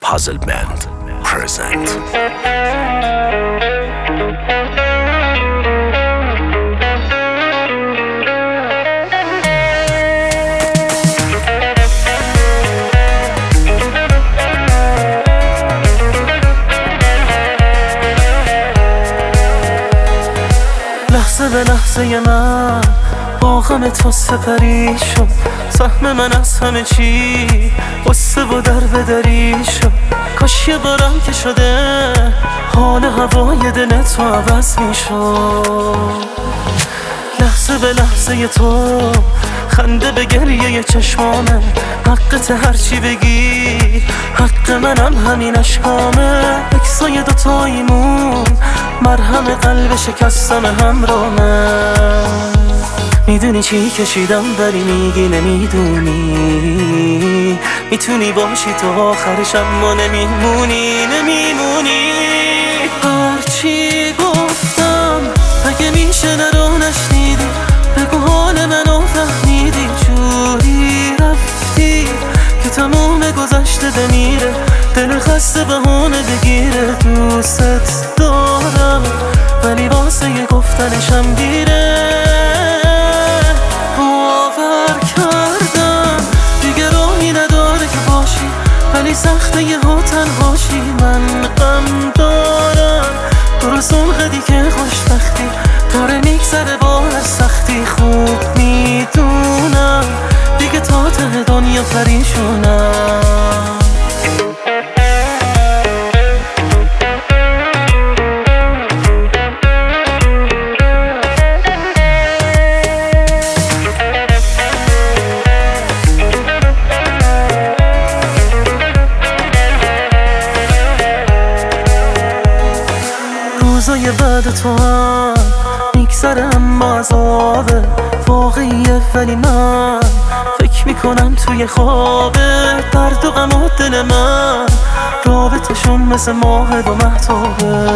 Puzzle Band present. لحظه به لحظه من با غم تو سپری شد، سهم من از همه چی قصه و دربدری شد. کاش یه بارم که شده حال هوای دل تو عوض می شد. لحظه به لحظه تو خنده به گریه چشمامه، حقت هرچی بگی حق منم همین اشکامه. اکسای دوتاییمون مرهم قلب شکستم همرامه. میدونی چی کشیدم ولی میگی نمیدونی، میتونی باشی تو آخرش اما نمیمونی. هرچی گفتم اگه میشه نرو نشنیدی، بگو حال منو فهمیدی. جوری رفتی که تموم گذشته بمیره، دل خسته بهونه بگیره. دوست دارم ولی واسه یه گفتنشم دیره. باور کردم دیگه راهی نداره که باشی، ولی سخته یه ها تنهاشی. من غم دارم درست اونقدی که خوشبختی داره میگذره با هر سختی. خوب میدونم دیگه تا ته دنیا پریشونم. روزای بعد تو هم میگذره اما عذابه واقعیه، ولی من فکر میکنم توی خوابه. درد و غم و دل من رابطشون مثل ماه و مهتابه.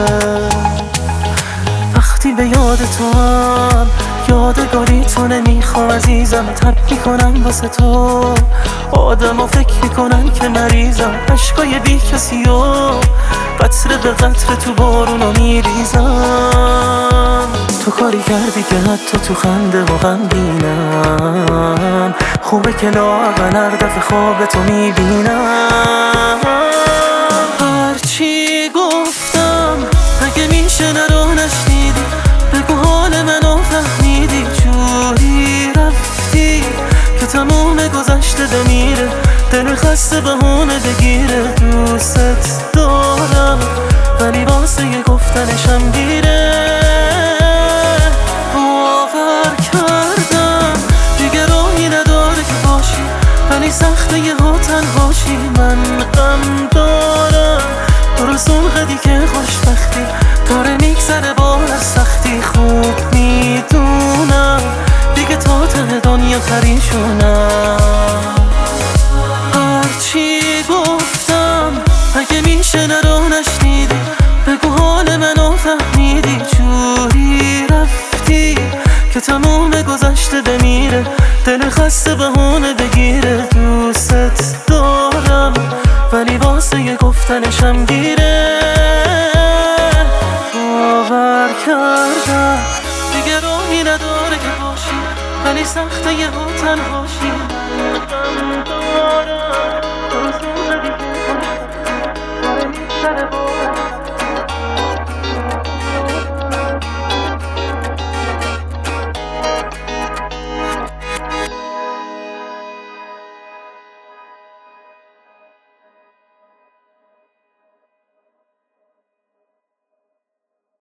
وقتی به یاد تو هم یادگاری تو نمیخوام عزیزم، تب میکنم واسه تو آدم و فکر میکنن که مریضم. عشقای بی کسی و قطره به قطره تو بارونو میریزم. تو کاری کردی که حتی تو خنده و غمگینم، خوبه که لااقل هر دفعه خواب تو میبینم. هرچی گفتم اگه میشه نرو نشنیدی، بگو حال منو فهمیدی. جوری رفتی که تموم گذشته بمیره، دل خسته بهونه بگیره. دوست دارم ولی واسه یه گفتنشم دیره. باور کردم دیگه راهی نداره که باشی، ولی سخته یه ها تنهاشی. من غم دارم درست اونقدی که خوشبختی داره میگذره با هر سختی. خوب میدونم دیگه تا ته دنیا پریشونم. هرچی گفتم اگه میشه نرو نشنیدی، بگو حال منو فهمیدی. جوری رفتی که تموم گذشته بمیره، دل خسته بهونه بگیره. دوست دارم ولی واسه یه گفتنشم دیره. باور کردم دیگه راهی نداره که باشی، ولی سخته یه ها تنهاشی.